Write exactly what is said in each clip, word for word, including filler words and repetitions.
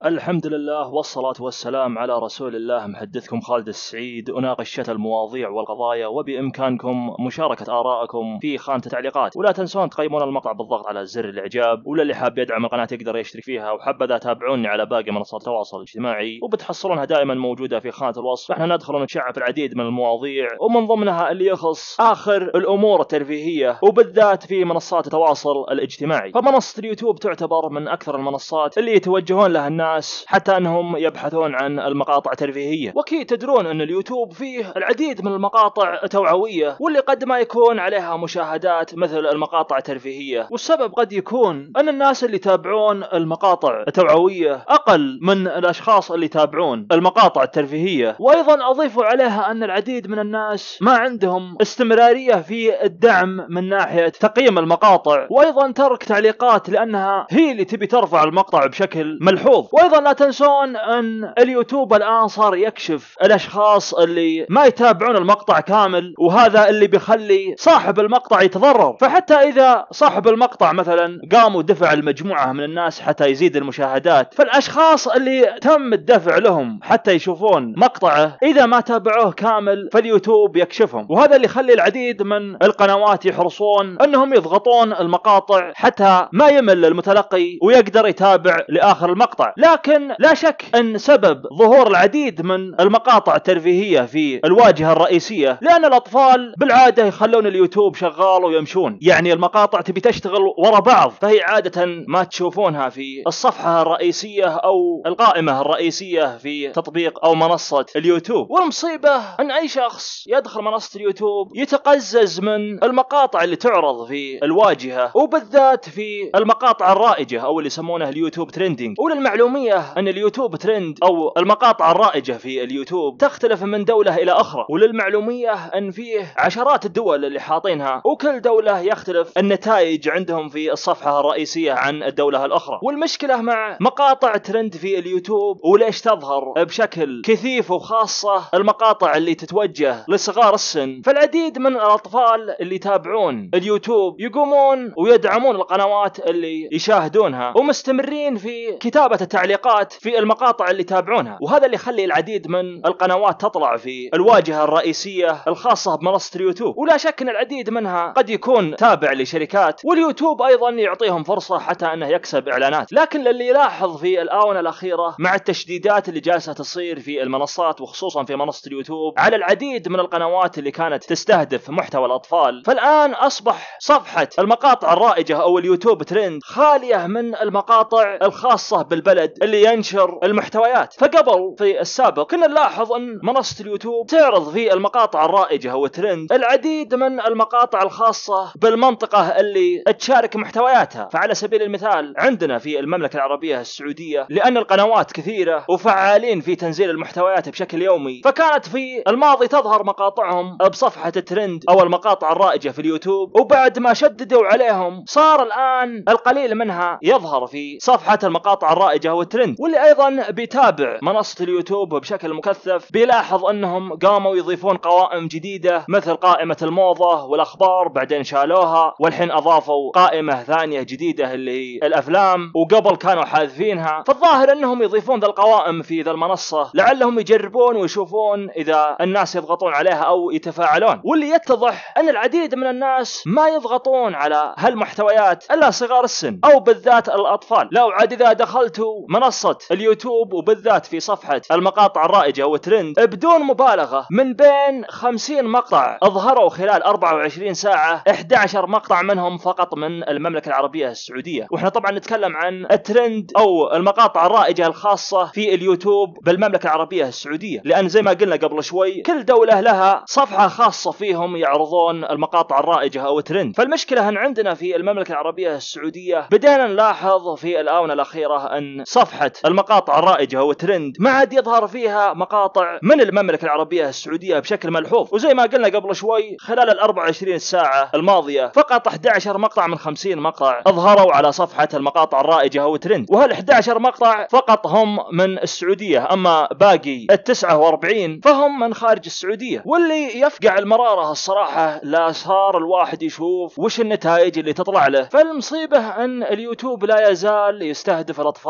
الحمد لله والصلاة والسلام على رسول الله. محدثكم خالد السعيد، أناقش شتى المواضيع والقضايا، وبإمكانكم مشاركة آرائكم في خانة التعليقات. ولا تنسون تقيمون المقطع بالضغط على زر الإعجاب، ولا اللي حاب يدعم القناة يقدر يشترك فيها، وحبذا تابعوني على باقي منصات التواصل الاجتماعي وبتحصلونها دائما موجودة في خانة الوصف. احنا ندخل ونتشعب في العديد من المواضيع، ومن ضمنها اللي يخص آخر الأمور الترفيهية، وبالذات في منصات التواصل الاجتماعي. فمنصة اليوتيوب تعتبر من أكثر المنصات اللي يتوجهون لها الناس حتى أنهم يبحثون عن المقاطع الترفيهية. وكي تدرون أن اليوتيوب فيه العديد من المقاطع التوعوية، واللي قد ما يكون عليها مشاهدات مثل المقاطع الترفيهية. والسبب قد يكون أن الناس اللي يتابعون المقاطع التوعوية أقل من الأشخاص اللي يتابعون المقاطع الترفيهية. وأيضا أضيفوا عليها أن العديد من الناس ما عندهم استمرارية في الدعم من ناحية تقييم المقاطع، وأيضا ترك تعليقات، لأنها هي اللي تبي ترفع المقطع بشكل ملحوظ. وأيضا لا تنسون أن اليوتيوب الآن صار يكشف الأشخاص اللي ما يتابعون المقطع كامل، وهذا اللي بيخلي صاحب المقطع يتضرر. فحتى إذا صاحب المقطع مثلا قام ودفع المجموعة من الناس حتى يزيد المشاهدات، فالأشخاص اللي تم الدفع لهم حتى يشوفون مقطعه إذا ما تابعوه كامل فاليوتيوب يكشفهم. وهذا اللي يخلي العديد من القنوات يحرصون أنهم يضغطون المقاطع حتى ما يمل المتلقي ويقدر يتابع لآخر المقطع. لكن لا شك أن سبب ظهور العديد من المقاطع الترفيهية في الواجهة الرئيسية لأن الأطفال بالعادة يخلون اليوتيوب شغال ويمشون، يعني المقاطع تبي تشتغل ورا بعض، فهي عادة ما تشوفونها في الصفحة الرئيسية أو القائمة الرئيسية في تطبيق أو منصة اليوتيوب. والمصيبة أن أي شخص يدخل منصة اليوتيوب يتقزز من المقاطع اللي تعرض في الواجهة، وبالذات في المقاطع الرائجة أو اللي يسمونها اليوتيوب ترندينج. وللمعلومية أن اليوتيوب ترند أو المقاطع الرائجة في اليوتيوب تختلف من دولة إلى أخرى. وللمعلومية أن فيه عشرات الدول اللي حاطينها، وكل دولة يختلف النتائج عندهم في الصفحة الرئيسية عن الدولة الأخرى. والمشكلة مع مقاطع ترند في اليوتيوب وليش تظهر بشكل كثيف، وخاصة المقاطع اللي تتوجه لصغار السن، فالعديد من الأطفال اللي يتابعون اليوتيوب يقومون ويدعمون القنوات اللي يشاهدونها ومستمرين في كتابة التعليقات في المقاطع اللي يتابعونها. وهذا اللي يخلي العديد من القنوات تطلع في الواجهة الرئيسية الخاصة بمنصة اليوتيوب. ولا شك أن العديد منها قد يكون تابع لشركات، واليوتيوب أيضا يعطيهم فرصة حتى أنه يكسب إعلانات. لكن اللي يلاحظ في الآونة الأخيرة مع التشديدات اللي جالسة تصير في المنصات وخصوصا في منصة اليوتيوب على العديد من القنوات اللي كانت تستهدف محتوى الأطفال، فالآن أصبح صفحة المقاطع الرائجة أو اليوتيوب ترند خالية من المقاطع الخاصة بالبلد اللي ينشر المحتويات. فقبل في السابق كنا نلاحظ أن منصة اليوتيوب تعرض في المقاطع الرائجة أو ترند العديد من المقاطع الخاصة بالمنطقة اللي تشارك محتوياتها. فعلى سبيل المثال عندنا في المملكة العربية السعودية، لأن القنوات كثيرة وفعالين في تنزيل المحتويات بشكل يومي، فكانت في الماضي تظهر مقاطعهم بصفحة الترند أو المقاطع الرائجة في اليوتيوب، وبعد ما شددوا عليهم صار الآن القليل منها يظهر في صفحة المقاطع الرائجة أو الترند. واللي أيضا بيتابع منصة اليوتيوب بشكل مكثف بيلاحظ أنهم قاموا يضيفون قوائم جديدة مثل قائمة الموضة والأخبار، بعدين شالوها، والحين أضافوا قائمة ثانية جديدة اللي هي الأفلام، وقبل كانوا حاذفينها. فالظاهر أنهم يضيفون ذا القوائم في ذا المنصة لعلهم يجربون ويشوفون إذا الناس يضغطون عليها أو يتفاعلون. واللي يتضح أن العديد من الناس ما يضغطون على هالمحتويات إلا صغار السن أو بالذات الأطفال. لو عاد إذا دخلتوا منصة اليوتيوب وبالذات في صفحة المقاطع الرائجة وترند بدون مبالغة، من بين خمسين مقطع أظهروا خلال أربعة وعشرين ساعة إحدى عشر مقطع منهم فقط من المملكة العربية السعودية. وإحنا طبعا نتكلم عن الترند أو المقاطع الرائجة الخاصة في اليوتيوب بالمملكة العربية السعودية، لأن زي ما قلنا قبل شوي كل دولة لها صفحة خاصة فيهم يعرضون المقاطع الرائجة أو ترند. فالمشكلة أن عندنا في المملكة العربية السعودية بدأنا نلاحظ في الآونة الأخيرة أن صفحة المقاطع الرائجة أو ترند ما عاد يظهر فيها مقاطع من المملكة العربية السعودية بشكل ملحوظ. وزي ما قلنا قبل شوي خلال الأربع وعشرين ساعة الماضية فقط أحد عشر مقطع من خمسين مقطع أظهروا على صفحة المقاطع الرائجة أو ترند، وهال أحد عشر مقطع فقط هم من السعودية، أما باقي التسعة وأربعين فهم من خارج السعودية. واللي يفقع المرارة الصراحة لا صار الواحد يشوف وش النتائج اللي تطلع له. فالمصيبة أن اليوتيوب لا يزال يستهدف الأطفال من خلال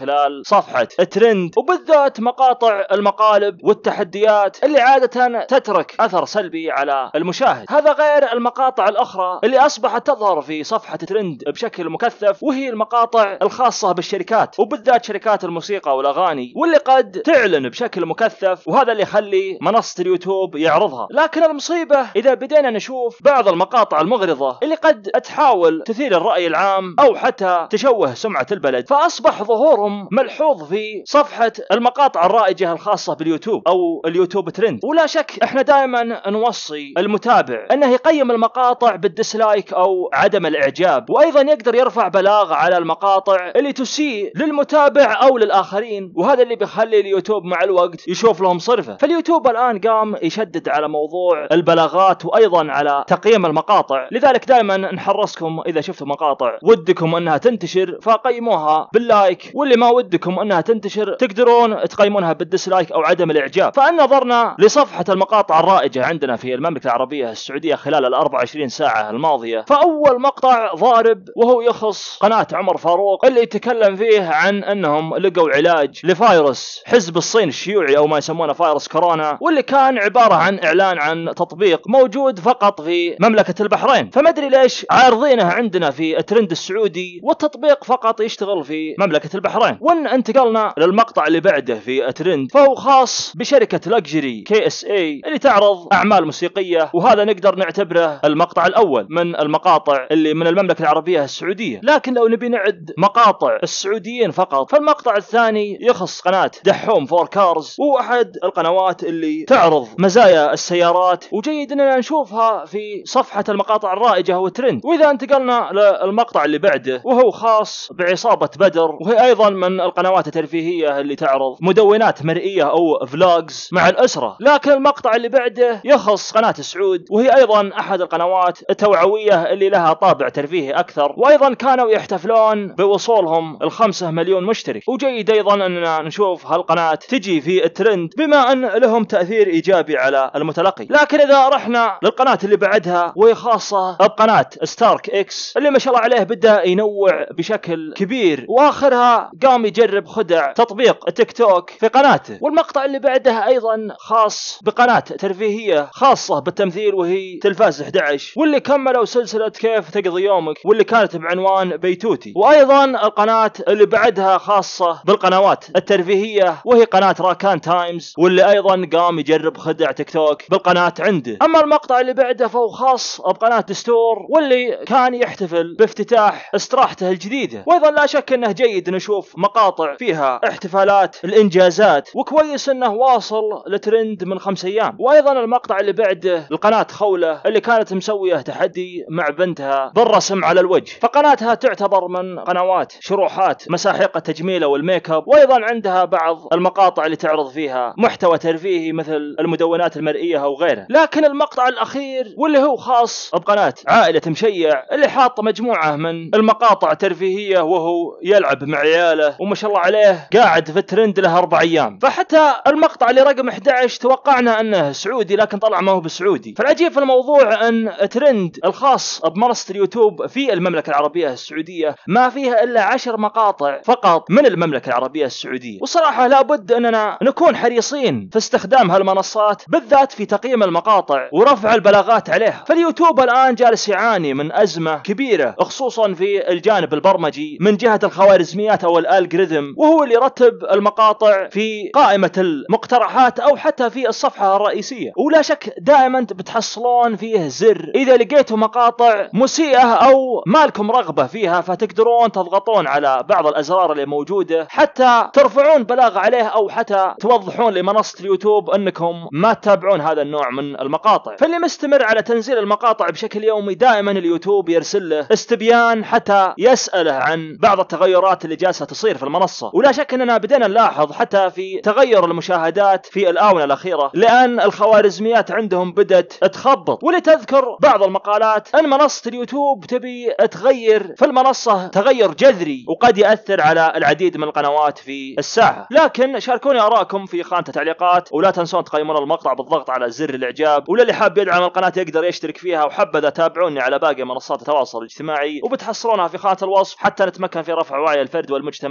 خلال صفحة ترند، وبالذات مقاطع المقالب والتحديات اللي عادة تترك أثر سلبي على المشاهد. هذا غير المقاطع الأخرى اللي أصبحت تظهر في صفحة ترند بشكل مكثف، وهي المقاطع الخاصة بالشركات وبالذات شركات الموسيقى والأغاني، واللي قد تعلن بشكل مكثف، وهذا اللي يخلي منصة اليوتيوب يعرضها. لكن المصيبة إذا بدينا نشوف بعض المقاطع المغرضة اللي قد تحاول تثير الرأي العام أو حتى تشوه سمعة البلد، فأصبح ظهورهم ملحوظ في صفحة المقاطع الرائجة الخاصة باليوتيوب أو اليوتيوب ترند. ولا شك احنا دائما نوصي المتابع انه يقيم المقاطع بالديسلايك او عدم الاعجاب، وايضا يقدر يرفع بلاغ على المقاطع اللي تسيء للمتابع او للاخرين، وهذا اللي بيخلي اليوتيوب مع الوقت يشوف لهم صرفه. فاليوتيوب الان قام يشدد على موضوع البلاغات وايضا على تقييم المقاطع، لذلك دائما نحرصكم اذا شفتوا مقاطع ودكم انها تنتشر فقيموها باللايك، واللي ما ودكم انها تنتشر تقدرون تقيمونها بالديسلايك او عدم الاعجاب. فان نظرنا لصفحة المقاطع الرائجة عندنا في المملكة العربية السعودية خلال الأربع وعشرين ساعة الماضية، فأول مقطع ضارب وهو يخص قناة عمر فاروق اللي يتكلم فيه عن أنهم لقوا علاج لفيروس حزب الصين الشيوعي أو ما يسمونه فيروس كورونا، واللي كان عبارة عن إعلان عن تطبيق موجود فقط في مملكة البحرين. فمدري ليش عارضينه عندنا في الترند السعودي والتطبيق فقط يشتغل في مملكة البحرين. وان انتقلنا للمقطع اللي بعده في الترند، فهو خاص بشركة لكجري كي اس اي اللي تعرض اعمال موسيقيه، وهذا نقدر نعتبره المقطع الاول من المقاطع اللي من المملكه العربيه السعوديه. لكن لو نبي نعد مقاطع السعوديين فقط، فالمقطع الثاني يخص قناه دحوم فور كارز، وهو احد القنوات اللي تعرض مزايا السيارات، وجيد اننا نشوفها في صفحه المقاطع الرائجه وترند. واذا انتقلنا للمقطع اللي بعده وهو خاص بعصابه بدر، وهي ايضا من القنوات الترفيهيه اللي تعرض مدونات مرئيه او فلوجز مع الاسره. لكن المقطع اللي بعده يخص قناة سعود، وهي أيضا أحد القنوات التوعوية اللي لها طابع ترفيهي أكثر، وأيضا كانوا يحتفلون بوصولهم الخمسة مليون مشترك. وجيد أيضا أننا نشوف هالقناة تجي في الترند بما أن لهم تأثير إيجابي على المتلقي. لكن إذا رحنا للقناة اللي بعدها وهي خاصة بقناة ستارك إكس اللي ما شاء الله عليه بدأ ينوع بشكل كبير، وآخرها قام يجرب خدع تطبيق التيك توك في قناته. والمقطع اللي بعدها أيضا خاص بقناة ترفيهية خاصة بالتمثيل وهي تلفاز أحد عشر، واللي كملوا سلسلة كيف تقضي يومك واللي كانت بعنوان بيتوتي. وأيضا القناة اللي بعدها خاصة بالقنوات الترفيهية وهي قناة راكان تايمز، واللي أيضا قام يجرب خدع تيك توك بالقناة عنده. أما المقطع اللي بعده فهو خاص بقناة دستور، واللي كان يحتفل بافتتاح استراحته الجديدة. وأيضا لا شك أنه جيد نشوف مقاطع فيها احتفالات الإنجازات، وكويس أنه واصل لترند من خمس أيام. وأيضا المقطع اللي بعده القناة خولة اللي كانت مسوية تحدي مع بنتها بالرسم على الوجه، فقناتها تعتبر من قنوات شروحات مساحيق التجميلة والميك اب. وأيضا عندها بعض المقاطع اللي تعرض فيها محتوى ترفيهي مثل المدونات المرئية أو غيره. لكن المقطع الأخير واللي هو خاص بقناة عائلة مشيع اللي حاط مجموعة من المقاطع الترفيهية وهو يلعب مع عياله، وما شاء الله عليه قاعد في الترند له أربع أيام. فحتى المقطع اللي رقم أحد عشر توقعنا أنه سعودي لكن طلع ما هو بسعودي. فالعجيب في الموضوع أن ترند الخاص بمنصة اليوتيوب في المملكة العربية السعودية ما فيها إلا عشر مقاطع فقط من المملكة العربية السعودية. وصراحة لابد أننا نكون حريصين في استخدام هالمنصات بالذات في تقييم المقاطع ورفع البلاغات عليها. فاليوتيوب الآن جالس يعاني من أزمة كبيرة خصوصا في الجانب البرمجي من جهة الخوارزميات أو الالجوريثم، وهو اللي يرتب المقاطع في قائمة المقترحات أو حتى في الصفحة الرئيسية. ولا شك دائما بتحصلون فيه زر إذا لقيتوا مقاطع مسيئة أو مالكم رغبة فيها فتقدرون تضغطون على بعض الأزرار اللي موجودة حتى ترفعون بلاغ عليه أو حتى توضحون لمنصة اليوتيوب أنكم ما تتابعون هذا النوع من المقاطع. فاللي مستمر على تنزيل المقاطع بشكل يومي دائما اليوتيوب يرسل له استبيان حتى يسأله عن بعض التغيرات اللي جالسة تصير في المنصة. ولا شك أننا بدينا نلاحظ حتى في تغير المشاهدات في الآونة الأخيرة لأن الخوارزميات عندهم بدأت تخبط. ولتذكر بعض المقالات أن منصة اليوتيوب تبي تغير في المنصة تغير جذري وقد يأثر على العديد من القنوات في الساحة. لكن شاركوني آراءكم في خانة التعليقات، ولا تنسون تقيمون المقطع بالضغط على زر الإعجاب. وللي حاب يدعم القناة يقدر يشترك فيها، وحبذا تابعوني على باقي منصات التواصل الاجتماعي وبتحصلونها في خانة الوصف حتى نتمكن في رفع وعي الفرد والمجتمع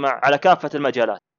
المجتمع على كافة المجالات.